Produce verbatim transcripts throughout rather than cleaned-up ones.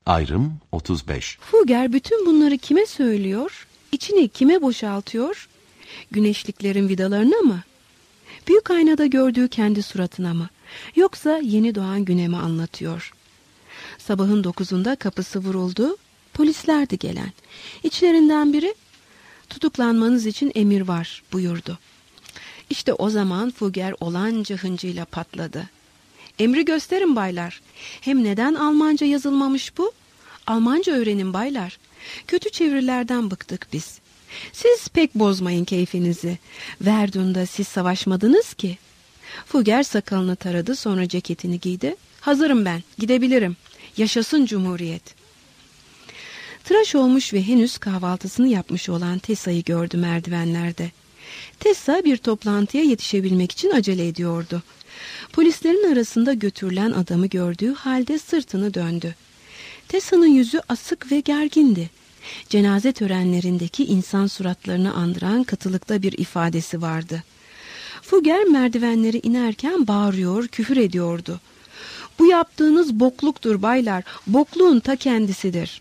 Ayrım otuz beş. Fugger bütün bunları kime söylüyor? İçini kime boşaltıyor? Güneşliklerin vidalarına mı? Büyük aynada gördüğü kendi suratına mı? Yoksa yeni doğan güne mi anlatıyor? Sabahın dokuzunda kapısı vuruldu. Polislerdi gelen. İçlerinden biri, tutuklanmanız için emir var buyurdu. İşte o zaman Fugger olanca hıncıyla patladı. Emri gösterin baylar. Hem neden Almanca yazılmamış bu? Almanca öğrenin baylar. Kötü çevirilerden bıktık biz. Siz pek bozmayın keyfinizi. Verdun'da siz savaşmadınız ki. Fugger sakalını taradı, sonra ceketini giydi. Hazırım ben, gidebilirim. Yaşasın Cumhuriyet. Tıraş olmuş ve henüz kahvaltısını yapmış olan Tessa'yı gördü merdivenlerde. Tessa bir toplantıya yetişebilmek için acele ediyordu. Polislerin arasında götürülen adamı gördüğü halde sırtını döndü. Tessa'nın yüzü asık ve gergindi. Cenaze törenlerindeki insan suratlarını andıran katılıkta bir ifadesi vardı. Fugger merdivenleri inerken bağırıyor, küfür ediyordu. Bu yaptığınız bokluktur baylar, bokluğun ta kendisidir.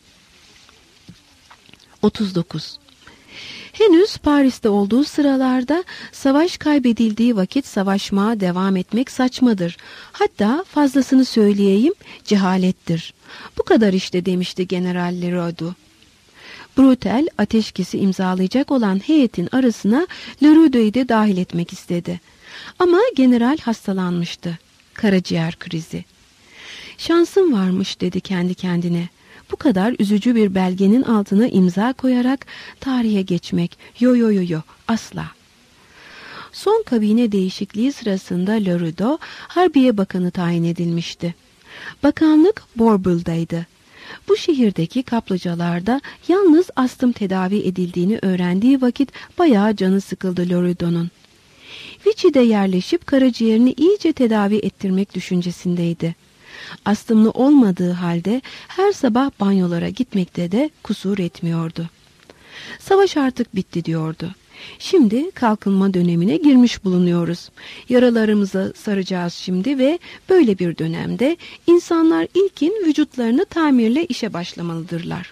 otuz dokuz. Henüz Paris'te olduğu sıralarda savaş kaybedildiği vakit savaşmaya devam etmek saçmadır. Hatta fazlasını söyleyeyim, cehalettir. Bu kadar işte demişti General Leroux. Brutel ateşkesi imzalayacak olan heyetin arasına Leroux'u de dahil etmek istedi. Ama general hastalanmıştı. Karaciğer krizi. Şansım varmış dedi kendi kendine. Bu kadar üzücü bir belgenin altına imza koyarak tarihe geçmek. Yo yo yo yo asla. Son kabine değişikliği sırasında Leroux'u Harbiye Bakanı tayin edilmişti. Bakanlık Borbul'daydı. Bu şehirdeki kaplıcalarda yalnız astım tedavi edildiğini öğrendiği vakit bayağı canı sıkıldı Leroux'un. Vichy'de yerleşip karaciğerini iyice tedavi ettirmek düşüncesindeydi. Astımlı olmadığı halde her sabah banyolara gitmekte de kusur etmiyordu. Savaş artık bitti diyordu. Şimdi kalkınma dönemine girmiş bulunuyoruz. Yaralarımızı saracağız şimdi ve böyle bir dönemde insanlar ilkin vücutlarını tamirle işe başlamalıdırlar.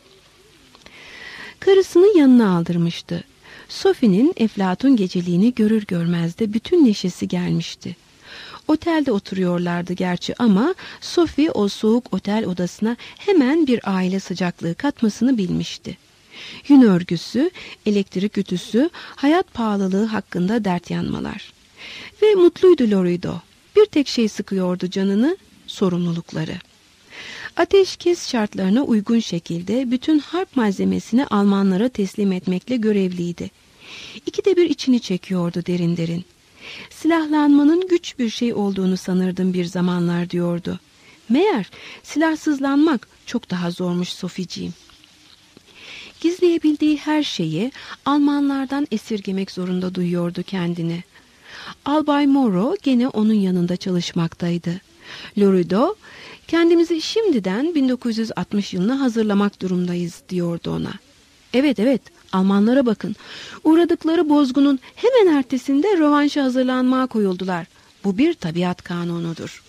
Karısını yanına aldırmıştı. Sophie'nin Eflatun geceliğini görür görmez de bütün neşesi gelmişti. Otelde oturuyorlardı gerçi ama Sophie o soğuk otel odasına hemen bir aile sıcaklığı katmasını bilmişti. Yün örgüsü, elektrik ütüsü, hayat pahalılığı hakkında dert yanmalar. Ve mutluydu Leroux'u. Bir tek şey sıkıyordu canını, sorumlulukları. Ateşkes şartlarına uygun şekilde bütün harp malzemesini Almanlara teslim etmekle görevliydi. İkide bir içini çekiyordu derin derin. Silahlanmanın güç bir şey olduğunu sanırdım bir zamanlar diyordu. Meğer silahsızlanmak çok daha zormuş Sophiciğim. Gizleyebildiği her şeyi Almanlardan esirgemek zorunda duyuyordu kendini. Albay Moreau gene onun yanında çalışmaktaydı. Leroux'u kendimizi şimdiden bin dokuz yüz altmış yılına hazırlamak durumdayız diyordu ona. Evet evet Almanlara bakın. Uğradıkları bozgunun hemen ertesinde rövanşa hazırlanmaya koyuldular. Bu bir tabiat kanunudur.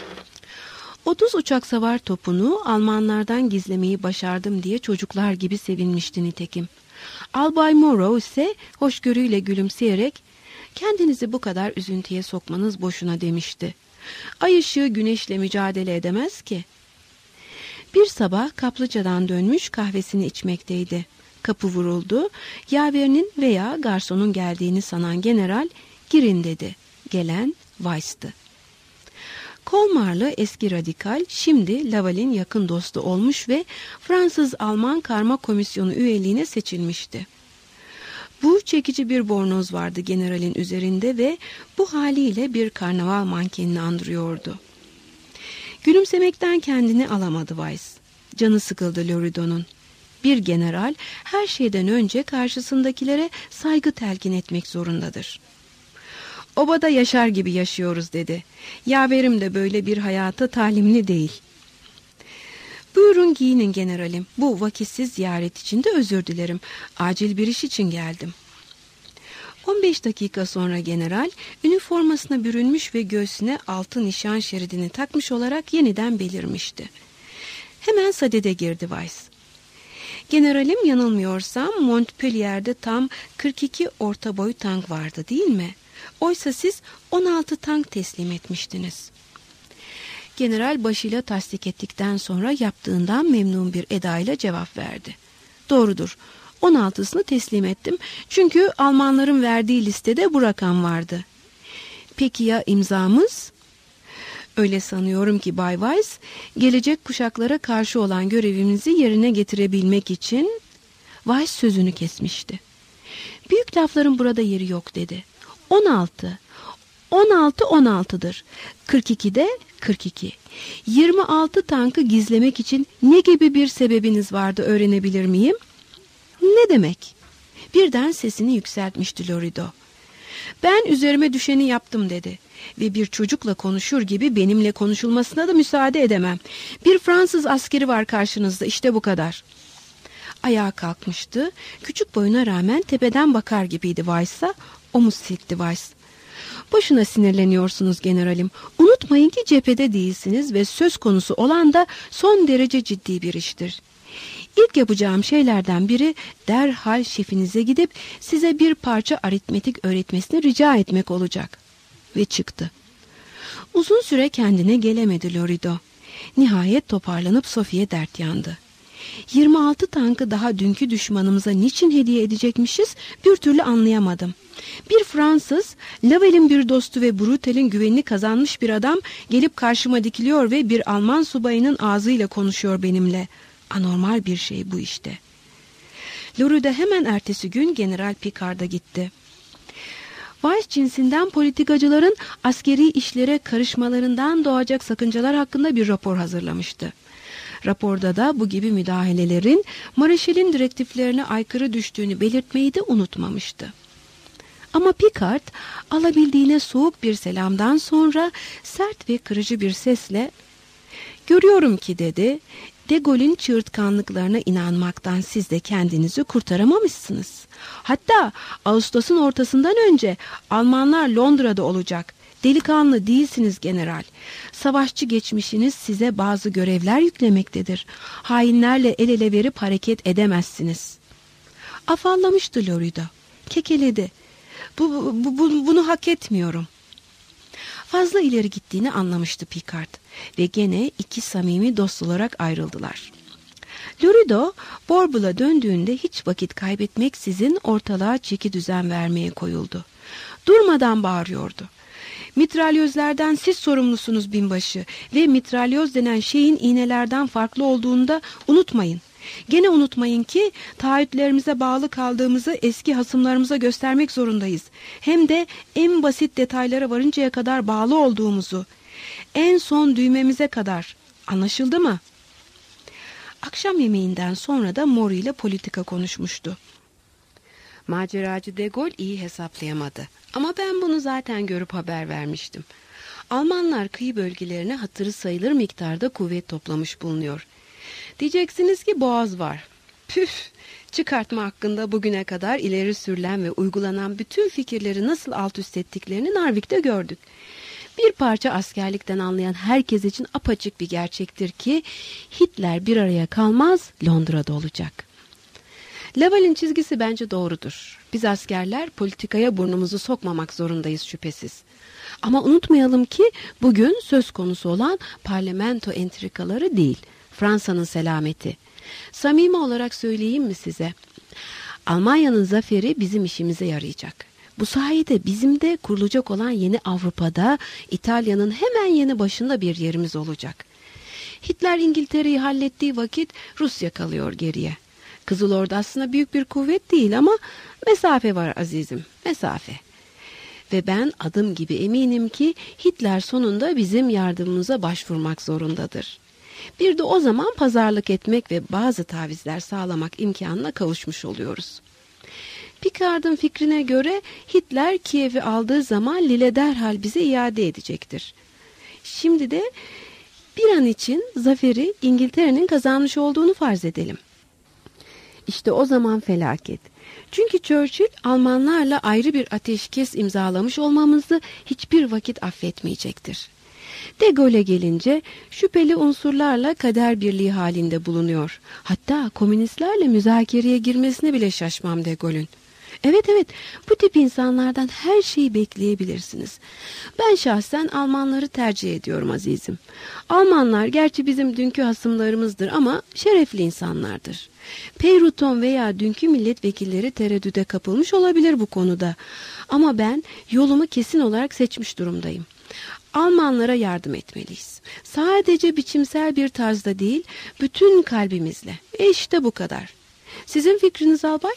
otuz uçak savar topunu Almanlardan gizlemeyi başardım diye çocuklar gibi sevinmişti nitekim. Albay Moreau ise hoşgörüyle gülümseyerek kendinizi bu kadar üzüntüye sokmanız boşuna demişti. Ay ışığı güneşle mücadele edemez ki. Bir sabah kaplıcadan dönmüş kahvesini içmekteydi. Kapı vuruldu. Yaverinin veya garsonun geldiğini sanan general girin dedi. Gelen Weiss'tı. Kolmarlı eski radikal şimdi Laval'in yakın dostu olmuş ve Fransız-Alman Karma Komisyonu üyeliğine seçilmişti. Bu çekici bir bornoz vardı generalin üzerinde ve bu haliyle bir karnaval mankenini andırıyordu. Gülümsemekten kendini alamadı Weiss. Canı sıkıldı Leroux'un. Bir general her şeyden önce karşısındakilere saygı telkin etmek zorundadır. Obada yaşar gibi yaşıyoruz dedi. Yaverim de böyle bir hayata talimli değil. Buyurun giyinin generalim. Bu vakitsiz ziyaret için de özür dilerim. Acil bir iş için geldim. on beş dakika sonra general üniformasına bürünmüş ve göğsüne altın nişan şeridini takmış olarak yeniden belirmişti. Hemen sadede girdi Weiss. Generalim, yanılmıyorsam Montpellier'de tam kırk iki orta boy tank vardı değil mi? Oysa siz on altı tank teslim etmiştiniz. General başıyla tasdik ettikten sonra yaptığından memnun bir edayla cevap verdi. Doğrudur, on altısını teslim ettim çünkü Almanların verdiği listede bu rakam vardı. Peki ya imzamız? Öyle sanıyorum ki Bay Weiss, gelecek kuşaklara karşı olan görevimizi yerine getirebilmek için... Weiss sözünü kesmişti. Büyük lafların burada yeri yok dedi. on altı. on altı on altıdır. kırk ikide kırk iki. yirmi altı tankı gizlemek için ne gibi bir sebebiniz vardı, öğrenebilir miyim? Ne demek? Birden sesini yükseltmişti Lorido. Ben üzerime düşeni yaptım dedi. Ve bir çocukla konuşur gibi benimle konuşulmasına da müsaade edemem. Bir Fransız askeri var karşınızda, işte bu kadar. Ayağa kalkmıştı. Küçük boyuna rağmen tepeden bakar gibiydi Weiss'a. Omuz silkti Weiss. Boşuna sinirleniyorsunuz generalim. Unutmayın ki cephede değilsiniz ve söz konusu olan da son derece ciddi bir iştir. İlk yapacağım şeylerden biri derhal şefinize gidip size bir parça aritmetik öğretmesini rica etmek olacak. Ve çıktı. Uzun süre kendine gelemedi Lorido. Nihayet toparlanıp Sophie'ye dert yandı. yirmi altı tankı daha dünkü düşmanımıza niçin hediye edecekmişiz bir türlü anlayamadım. Bir Fransız, Lavel'in bir dostu ve Brutel'in güvenini kazanmış bir adam gelip karşıma dikiliyor ve bir Alman subayının ağzıyla konuşuyor benimle. Anormal bir şey bu işte. Lorido hemen ertesi gün General Picard'a gitti. Weiss cinsinden politikacıların askeri işlere karışmalarından doğacak sakıncalar hakkında bir rapor hazırlamıştı. Raporda da bu gibi müdahalelerin Mareşal'in direktiflerine aykırı düştüğünü belirtmeyi de unutmamıştı. Ama Picard alabildiğine soğuk bir selamdan sonra sert ve kırıcı bir sesle "Görüyorum ki" dedi, "De Gaulle'in çığırtkanlıklarına inanmaktan siz de kendinizi kurtaramamışsınız. Hatta Ağustos'un ortasından önce Almanlar Londra'da olacak. Delikanlı değilsiniz general. Savaşçı geçmişiniz size bazı görevler yüklemektedir. Hainlerle el ele verip hareket edemezsiniz." Afallamıştı Lorido. Kekeledi. Bu, bu, bu, bunu hak etmiyorum. Fazla ileri gittiğini anlamıştı Picard ve gene iki samimi dost olarak ayrıldılar. Lorido, Borbul'a döndüğünde hiç vakit kaybetmeksizin ortalığa çeki düzen vermeye koyuldu. Durmadan bağırıyordu. "Mitralyözlerden siz sorumlusunuz binbaşı ve mitralyoz denen şeyin iğnelerden farklı olduğunu da unutmayın. Gene unutmayın ki taahhütlerimize bağlı kaldığımızı eski hasımlarımıza göstermek zorundayız. Hem de en basit detaylara varıncaya kadar bağlı olduğumuzu. En son düğmemize kadar. Anlaşıldı mı?" Akşam yemeğinden sonra da Mori ile politika konuşmuştu. Maceracı De Gaulle iyi hesaplayamadı. Ama ben bunu zaten görüp haber vermiştim. Almanlar kıyı bölgelerine hatırı sayılır miktarda kuvvet toplamış bulunuyor. Diyeceksiniz ki boğaz var. Püf! Çıkartma hakkında bugüne kadar ileri sürülen ve uygulanan bütün fikirleri nasıl alt üst ettiklerini Narvik'te gördük. Bir parça askerlikten anlayan herkes için apaçık bir gerçektir ki Hitler bir araya kalmaz, Londra'da olacak. Laval'in çizgisi bence doğrudur. Biz askerler politikaya burnumuzu sokmamak zorundayız şüphesiz. Ama unutmayalım ki bugün söz konusu olan parlamento entrikaları değil, Fransa'nın selameti. Samimi olarak söyleyeyim mi size? Almanya'nın zaferi bizim işimize yarayacak. Bu sayede bizim de kurulacak olan yeni Avrupa'da İtalya'nın hemen yanı başında bir yerimiz olacak. Hitler İngiltere'yi hallettiği vakit Rusya kalıyor geriye. Kızıl Ordu aslında büyük bir kuvvet değil ama mesafe var azizim, mesafe. Ve ben adım gibi eminim ki Hitler sonunda bizim yardımımıza başvurmak zorundadır. Bir de o zaman pazarlık etmek ve bazı tavizler sağlamak imkanına kavuşmuş oluyoruz. Picard'ın fikrine göre Hitler Kiev'i aldığı zaman Lille derhal bize iade edecektir. Şimdi de bir an için zaferi İngiltere'nin kazanmış olduğunu farz edelim. İşte o zaman felaket. Çünkü Churchill Almanlarla ayrı bir ateşkes imzalamış olmamızı hiçbir vakit affetmeyecektir. De Gaulle'e gelince şüpheli unsurlarla kader birliği halinde bulunuyor. Hatta komünistlerle müzakereye girmesine bile şaşmam De Gaulle'ün. Evet evet, bu tip insanlardan her şeyi bekleyebilirsiniz. Ben şahsen Almanları tercih ediyorum azizim. Almanlar gerçi bizim dünkü hasımlarımızdır ama şerefli insanlardır. Peyruton veya dünkü milletvekilleri tereddüde kapılmış olabilir bu konuda. Ama ben yolumu kesin olarak seçmiş durumdayım. Almanlara yardım etmeliyiz. Sadece biçimsel bir tarzda değil, bütün kalbimizle. E işte bu kadar. Sizin fikriniz albay?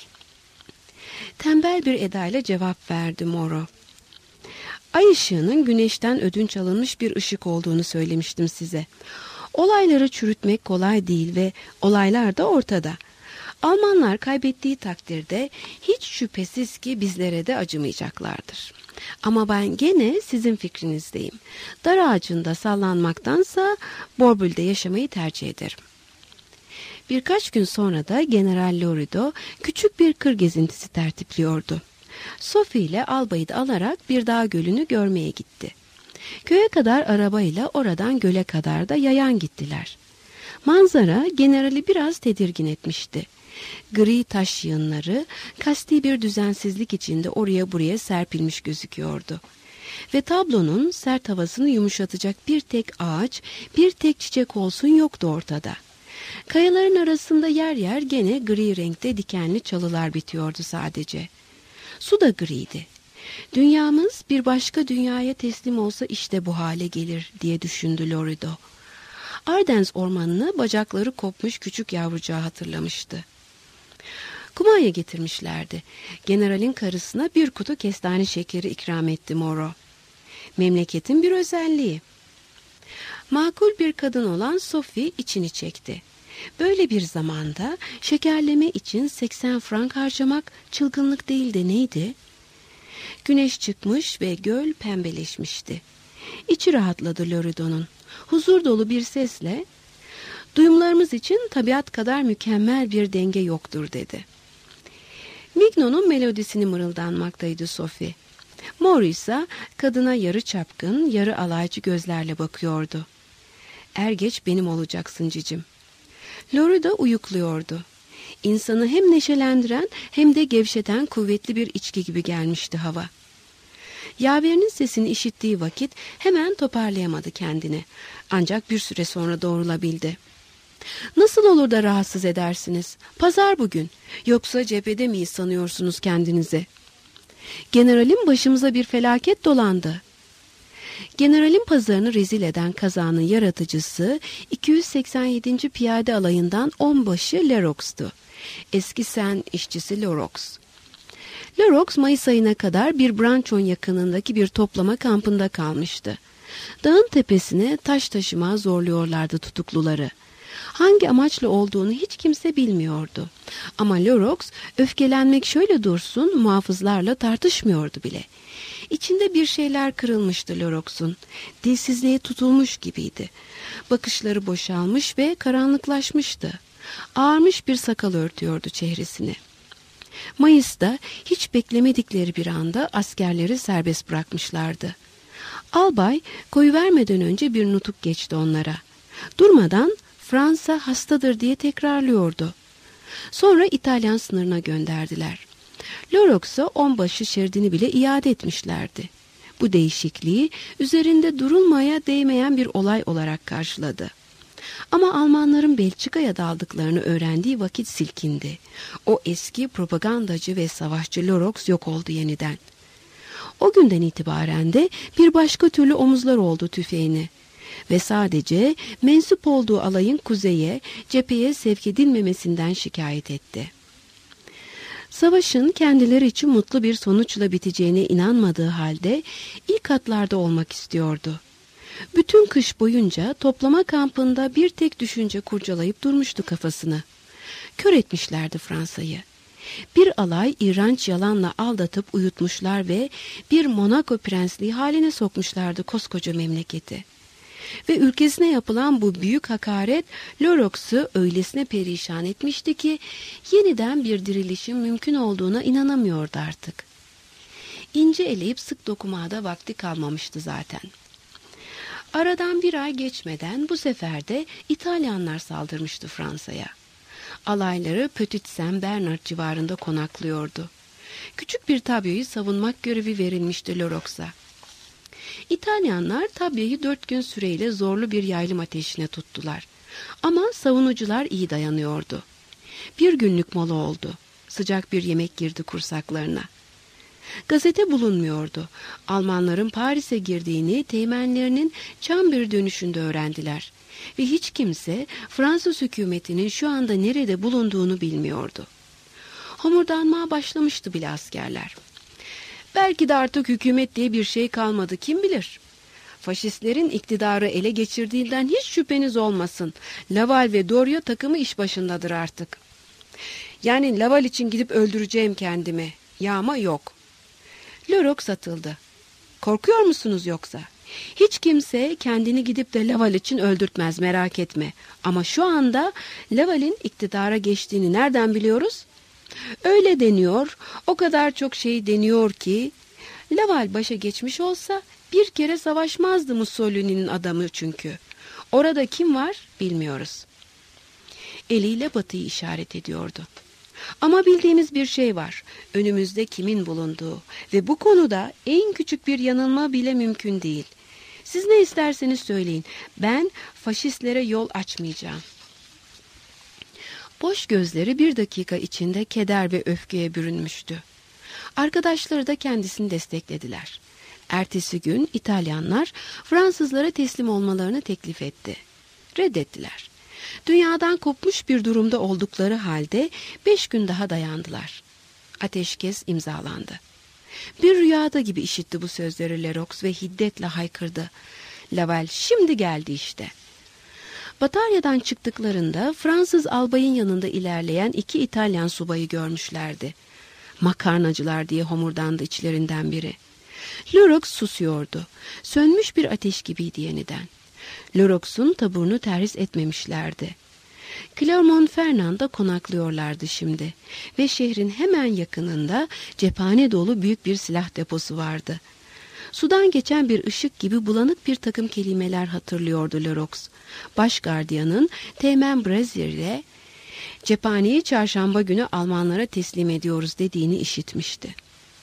Tembel bir edayla cevap verdi Moreau. Ay ışığının güneşten ödünç alınmış bir ışık olduğunu söylemiştim size. Olayları çürütmek kolay değil ve olaylar da ortada. Almanlar kaybettiği takdirde hiç şüphesiz ki bizlere de acımayacaklardır. Ama ben gene sizin fikrinizdeyim. Dar ağacında sallanmaktansa Borbül'de yaşamayı tercih ederim. Birkaç gün sonra da General Lorido küçük bir kır gezintisi tertipliyordu. Sophie ile albayı da alarak bir dağ gölünü görmeye gitti. Köye kadar arabayla, oradan göle kadar da yayan gittiler. Manzara generali biraz tedirgin etmişti. Gri taş yığınları kasti bir düzensizlik içinde oraya buraya serpilmiş gözüküyordu. Ve tablonun sert havasını yumuşatacak bir tek ağaç, bir tek çiçek olsun yoktu ortada. Kayaların arasında yer yer gene gri renkte dikenli çalılar bitiyordu sadece. Su da griydi. Dünyamız bir başka dünyaya teslim olsa işte bu hale gelir diye düşündü Lorido. Ardens ormanını bacakları kopmuş küçük yavrucağı hatırlamıştı. Kumanya getirmişlerdi. Generalin karısına bir kutu kestane şekeri ikram etti Moreau. Memleketin bir özelliği. Makul bir kadın olan Sophie içini çekti. Böyle bir zamanda şekerleme için seksen frank harcamak çılgınlık değil de neydi? Güneş çıkmış ve göl pembeleşmişti. İçi rahatladı Lorido'nun. Huzur dolu bir sesle, "Duyumlarımız için tabiat kadar mükemmel bir denge yoktur," dedi. Migno'nun melodisini mırıldanmaktaydı Sophie. Moreau ise kadına yarı çapkın, yarı alaycı gözlerle bakıyordu. "Er geç benim olacaksın cicim." Lorido uyukluyordu. İnsanı hem neşelendiren hem de gevşeten kuvvetli bir içki gibi gelmişti hava. Yaverinin sesini işittiği vakit hemen toparlayamadı kendini. Ancak bir süre sonra doğrulabildi. "Nasıl olur da rahatsız edersiniz? Pazar bugün. Yoksa cephede miyiz sanıyorsunuz kendinizi?" "Generalin başımıza bir felaket dolandı." Generalin pazarını rezil eden kazanın yaratıcısı iki yüz seksen yedinci Piyade Alayı'ndan onbaşı Lerox'tu. Eski Sen işçisi Lerox. Lerox Mayıs ayına kadar bir Branchon yakınındaki bir toplama kampında kalmıştı. Dağın tepesine taş taşıma zorluyorlardı tutukluları. Hangi amaçla olduğunu hiç kimse bilmiyordu. Ama Lerox öfkelenmek şöyle dursun muhafızlarla tartışmıyordu bile. İçinde bir şeyler kırılmıştı Lerox'un. Dilsizliğe tutulmuş gibiydi. Bakışları boşalmış ve karanlıklaşmıştı. Ağarmış bir sakal örtüyordu çehresini. Mayıs'ta hiç beklemedikleri bir anda askerleri serbest bırakmışlardı. Albay koyuvermeden önce bir nutuk geçti onlara. Durmadan "Fransa hastadır" diye tekrarlıyordu. Sonra İtalyan sınırına gönderdiler. Lerox'a onbaşı şeridini bile iade etmişlerdi. Bu değişikliği üzerinde durulmaya değmeyen bir olay olarak karşıladı. Ama Almanların Belçika'ya daldıklarını öğrendiği vakit silkindi. O eski propagandacı ve savaşçı Lerox yok oldu yeniden. O günden itibaren de bir başka türlü omuzlar oldu tüfeğini. Ve sadece mensup olduğu alayın kuzeye, cepheye sevk edilmemesinden şikayet etti. Savaşın kendileri için mutlu bir sonuçla biteceğine inanmadığı halde ilk hatlarda olmak istiyordu. Bütün kış boyunca toplama kampında bir tek düşünce kurcalayıp durmuştu kafasını. Kör etmişlerdi Fransa'yı. Bir alay iğrenç yalanla aldatıp uyutmuşlar ve bir Monaco prensliği haline sokmuşlardı koskoca memleketi. Ve ülkesine yapılan bu büyük hakaret Lerox'u öylesine perişan etmişti ki yeniden bir dirilişin mümkün olduğuna inanamıyordu artık. İnce eleyip sık dokumada vakti kalmamıştı zaten. Aradan bir ay geçmeden bu sefer de İtalyanlar saldırmıştı Fransa'ya. Alayları Petit Saint Bernard civarında konaklıyordu. Küçük bir tabyoyu savunmak görevi verilmişti Lerox'a. İtalyanlar tabyoyu dört gün süreyle zorlu bir yaylım ateşine tuttular. Ama savunucular iyi dayanıyordu. Bir günlük mola oldu. Sıcak bir yemek girdi kursaklarına. Gazete bulunmuyordu. Almanların Paris'e girdiğini teğmenlerinin Çambır dönüşünde öğrendiler. Ve hiç kimse Fransız hükümetinin şu anda nerede bulunduğunu bilmiyordu. Homurdanmaya başlamıştı bile askerler. Belki de artık hükümet diye bir şey kalmadı, kim bilir. Faşistlerin iktidarı ele geçirdiğinden hiç şüpheniz olmasın. Laval ve Doria takımı iş başındadır artık. Yani Laval için gidip öldüreceğim kendimi. Yağma yok. Lerox atıldı. Korkuyor musunuz yoksa? Hiç kimse kendini gidip de Laval için öldürtmez, merak etme. Ama şu anda Laval'in iktidara geçtiğini nereden biliyoruz? Öyle deniyor, o kadar çok şey deniyor ki Laval başa geçmiş olsa bir kere savaşmazdı Mussolini'nin adamı çünkü. Orada kim var bilmiyoruz. Eliyle batıyı işaret ediyordu. Ama bildiğimiz bir şey var. Önümüzde kimin bulunduğu ve bu konuda en küçük bir yanılma bile mümkün değil. Siz ne isterseniz söyleyin. Ben faşistlere yol açmayacağım. Boş gözleri bir dakika içinde keder ve öfkeye bürünmüştü. Arkadaşları da kendisini desteklediler. Ertesi gün İtalyanlar Fransızlara teslim olmalarını teklif etti. Reddettiler. Dünyadan kopmuş bir durumda oldukları halde beş gün daha dayandılar. Ateşkes imzalandı. Bir rüyada gibi işitti bu sözleri Lerox ve hiddetle haykırdı. Laval şimdi geldi işte. Batarya'dan çıktıklarında Fransız albayın yanında ilerleyen iki İtalyan subayı görmüşlerdi. Makarnacılar diye homurdandı içlerinden biri. Lerox susuyordu. Sönmüş bir ateş gibiydi yeniden. Lerox'un taburunu terhis etmemişlerdi. Clermont-Ferrand'da konaklıyorlardı şimdi ve şehrin hemen yakınında cephane dolu büyük bir silah deposu vardı. Sudan geçen bir ışık gibi bulanık bir takım kelimeler hatırlıyordu Lerox. Başgardiyanın Teğmen Brazier ile cephaneyi çarşamba günü Almanlara teslim ediyoruz dediğini işitmişti.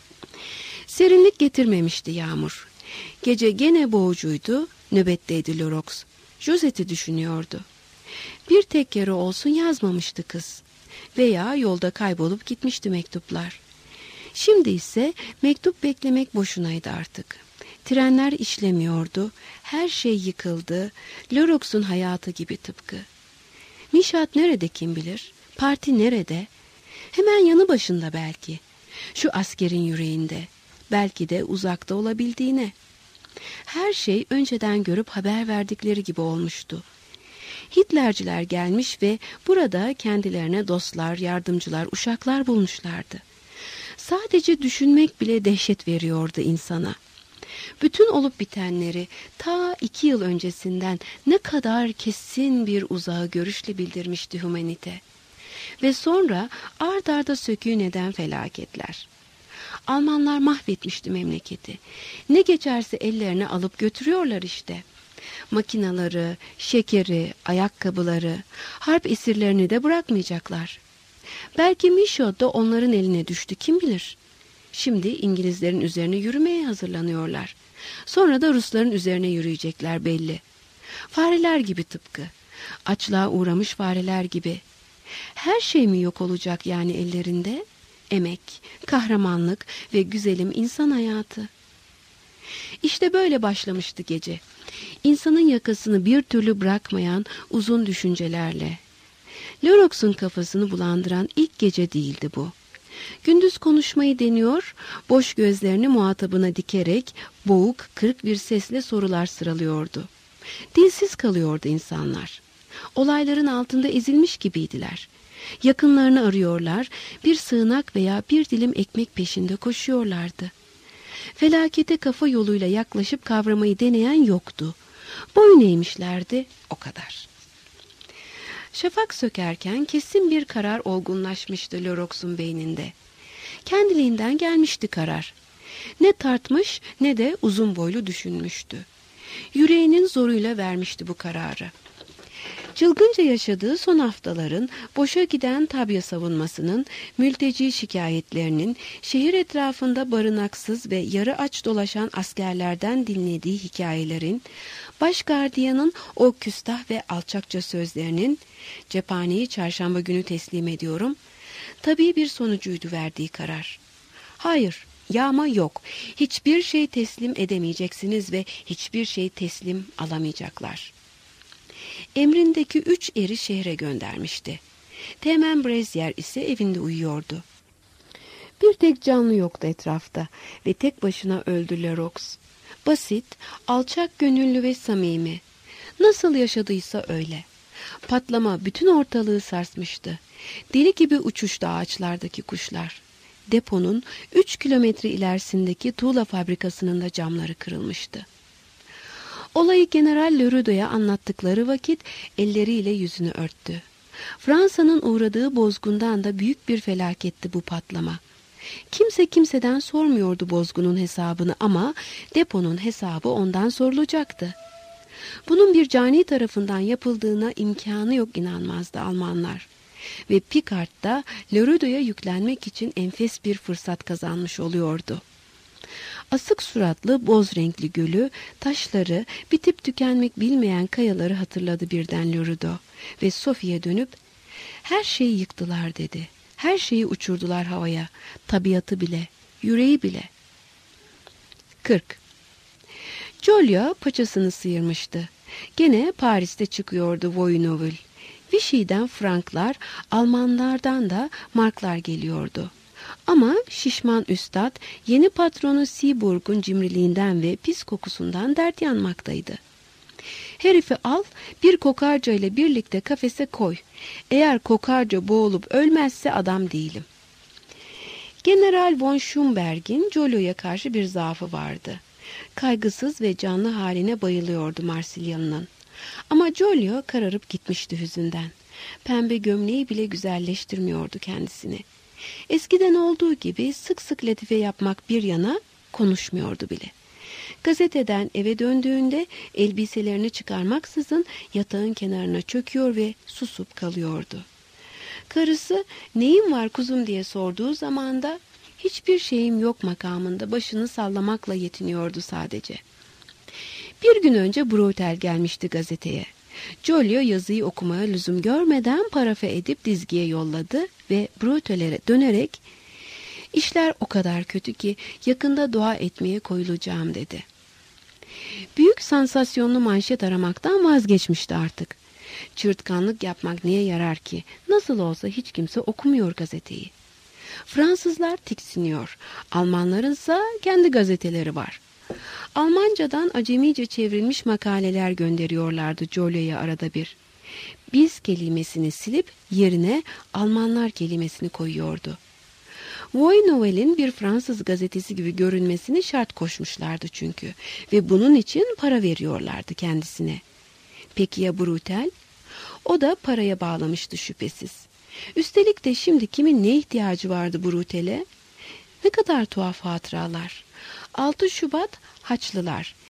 Serinlik getirmemişti yağmur. Gece gene boğucuydu, nöbetteydi Lerox. Josette'i düşünüyordu. Bir tek kere olsun yazmamıştı kız. Veya yolda kaybolup gitmişti mektuplar. Şimdi ise mektup beklemek boşunaydı artık. Trenler işlemiyordu, her şey yıkıldı, Lerox'un hayatı gibi tıpkı. Mişat nerede kim bilir? Parti nerede? Hemen yanı başında belki. Şu askerin yüreğinde. Belki de uzakta olabildiğine. Her şey önceden görüp haber verdikleri gibi olmuştu. Hitlerciler gelmiş ve burada kendilerine dostlar, yardımcılar, uşaklar bulmuşlardı. Sadece düşünmek bile dehşet veriyordu insana. Bütün olup bitenleri ta iki yıl öncesinden ne kadar kesin bir uzağı görüşle bildirmişti Humanite. Ve sonra ard arda söküğü neden felaketler. Almanlar mahvetmişti memleketi. Ne geçerse ellerine alıp götürüyorlar işte. Makinaları, şekeri, ayakkabıları, harp esirlerini de bırakmayacaklar. Belki Michaud da onların eline düştü, kim bilir. Şimdi İngilizlerin üzerine yürümeye hazırlanıyorlar. Sonra da Rusların üzerine yürüyecekler belli. Fareler gibi tıpkı. Açlığa uğramış fareler gibi. Her şey mi yok olacak yani ellerinde? Emek, kahramanlık ve güzelim insan hayatı. İşte böyle başlamıştı gece. İnsanın yakasını bir türlü bırakmayan uzun düşüncelerle. Lerox'un kafasını bulandıran ilk gece değildi bu. Gündüz konuşmayı deniyor, boş gözlerini muhatabına dikerek boğuk, kırık bir sesle sorular sıralıyordu. Dilsiz kalıyordu insanlar. Olayların altında ezilmiş gibiydiler. Yakınlarını arıyorlar, bir sığınak veya bir dilim ekmek peşinde koşuyorlardı. Felakete kafa yoluyla yaklaşıp kavramayı deneyen yoktu. Boyun eğmişlerdi, o kadar. Şafak sökerken kesin bir karar olgunlaşmıştı Lerox'un beyninde. Kendiliğinden gelmişti karar. Ne tartmış ne de uzun boylu düşünmüştü. Yüreğinin zoruyla vermişti bu kararı. Çılgınca yaşadığı son haftaların, boşa giden tabya savunmasının, mülteci şikayetlerinin, şehir etrafında barınaksız ve yarı aç dolaşan askerlerden dinlediği hikayelerin, baş gardiyanın o küstah ve alçakça sözlerinin, "Cephaneyi çarşamba günü teslim ediyorum," tabii bir sonucuydu verdiği karar. Hayır, yağma yok. Hiçbir şey teslim edemeyeceksiniz ve hiçbir şey teslim alamayacaklar. Emrindeki üç eri şehre göndermişti. Teğmen Brazier ise evinde uyuyordu. Bir tek canlı yoktu etrafta ve tek başına öldü Lerox. Basit, alçak gönüllü ve samimi. Nasıl yaşadıysa öyle. Patlama bütün ortalığı sarsmıştı. Deli gibi uçuştu ağaçlardaki kuşlar. Deponun üç kilometre ilerisindeki tuğla fabrikasının da camları kırılmıştı. Olayı General Lerudo'ya anlattıkları vakit elleriyle yüzünü örttü. Fransa'nın uğradığı bozgundan da büyük bir felaketti bu patlama. Kimse kimseden sormuyordu bozgunun hesabını ama deponun hesabı ondan sorulacaktı. Bunun bir cani tarafından yapıldığına imkanı yok inanmazdı Almanlar. Ve Picard da Lerudo'ya yüklenmek için enfes bir fırsat kazanmış oluyordu. Asık suratlı, boz renkli gölü, taşları, bitip tükenmek bilmeyen kayaları hatırladı birden Lerudo ve Sophie'ye dönüp "Her şeyi yıktılar," dedi. "Her şeyi uçurdular havaya, tabiatı bile, yüreği bile." kırk. Giulio paçasını sıyırmıştı. Gene Paris'te çıkıyordu Voynoville. Vichy'den franklar, Almanlardan da marklar geliyordu. Ama şişman üstad yeni patronu Seaburg'un cimriliğinden ve pis kokusundan dert yanmaktaydı. "Herifi al, bir kokarca ile birlikte kafese koy. Eğer kokarca boğulup ölmezse adam değilim." General von Schumberg'in Giulio'ya karşı bir zaafı vardı. Kaygısız ve canlı haline bayılıyordu Marsilyalı'nın. Ama Giulio kararıp gitmişti hüzünden. Pembe gömleği bile güzelleştirmiyordu kendisini. Eskiden olduğu gibi sık sık latife yapmak bir yana konuşmuyordu bile. Gazeteden eve döndüğünde elbiselerini çıkarmaksızın yatağın kenarına çöküyor ve susup kalıyordu. Karısı "Neyin var kuzum?" diye sorduğu zaman da "Hiçbir şeyim yok" makamında başını sallamakla yetiniyordu sadece. Bir gün önce Brutel gelmişti gazeteye. Giulio yazıyı okumaya lüzum görmeden parafe edip dizgiye yolladı ve Brutel'e dönerek "İşler o kadar kötü ki yakında dua etmeye koyulacağım," dedi. Büyük sansasyonlu manşet aramaktan vazgeçmişti artık. Çırtkanlık yapmak neye yarar ki? Nasıl olsa hiç kimse okumuyor gazeteyi. Fransızlar tiksiniyor. Almanlarınsa kendi gazeteleri var. Almancadan acemice çevrilmiş makaleler gönderiyorlardı Giulio'ya arada bir. "Biz" kelimesini silip yerine Almanlar kelimesini koyuyordu. Voynoville'in bir Fransız gazetesi gibi görünmesini şart koşmuşlardı çünkü ve bunun için para veriyorlardı kendisine. Peki ya Brutel? O da paraya bağlamıştı şüphesiz. Üstelik de şimdi kimin ne ihtiyacı vardı Brutel'e? Ne kadar tuhaf hatıralar. altı Şubat Haçlılar.